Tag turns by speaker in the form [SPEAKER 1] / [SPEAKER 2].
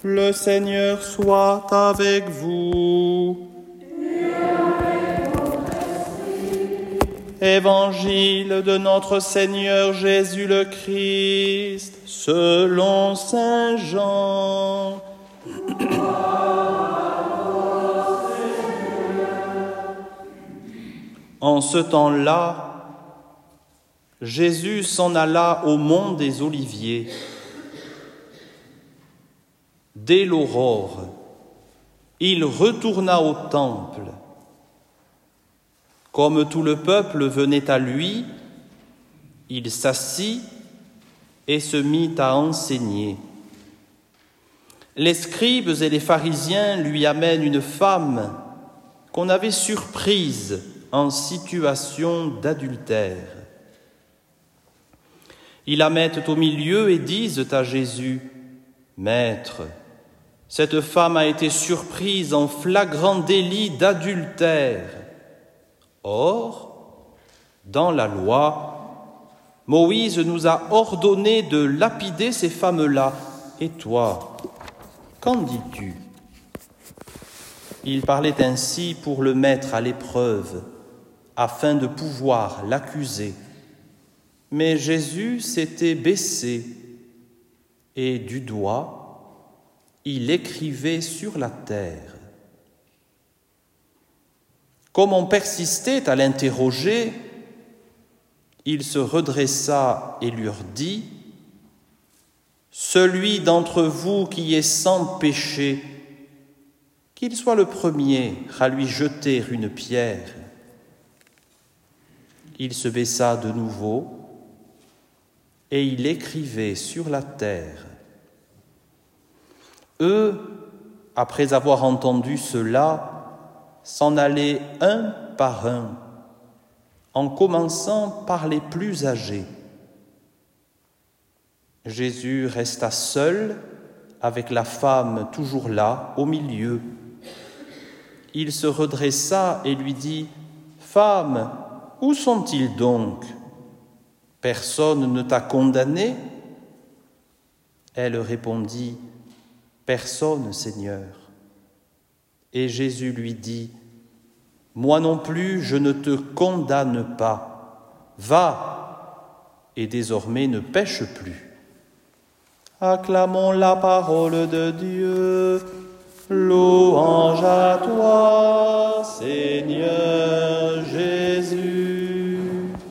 [SPEAKER 1] Le Seigneur soit avec vous. Évangile de notre Seigneur Jésus le Christ, selon saint Jean. En ce temps-là, Jésus s'en alla au mont des Oliviers. Dès l'aurore, il retourna au temple. Comme tout le peuple venait à lui, il s'assit et se mit à enseigner. Les scribes et les pharisiens lui amènent une femme qu'on avait surprise en situation d'adultère. Ils la mettent au milieu et disent à Jésus : « Maître, cette femme a été surprise en flagrant délit d'adultère. Or, dans la loi, Moïse nous a ordonné de lapider ces femmes-là. Et toi, qu'en dis-tu » Il parlait ainsi pour le mettre à l'épreuve, afin de pouvoir l'accuser. Mais Jésus s'était baissé et du doigt, il écrivait sur la terre. Comme on persistait à l'interroger, il se redressa et leur dit : « Celui d'entre vous qui est sans péché, qu'il soit le premier à lui jeter une pierre. » Il se baissa de nouveau et il écrivait sur la terre. Eux, après avoir entendu cela, s'en allaient un par un, en commençant par les plus âgés. Jésus resta seul avec la femme toujours là, au milieu. Il se redressa et lui dit : « Femme, où sont-ils donc ? Personne ne t'a condamné ? » Elle répondit : « Personne, Seigneur. » Et Jésus lui dit : « Moi non plus, je ne te condamne pas. Va, et désormais ne pêche plus. » Acclamons la parole de Dieu. Louange à toi, Seigneur Jésus.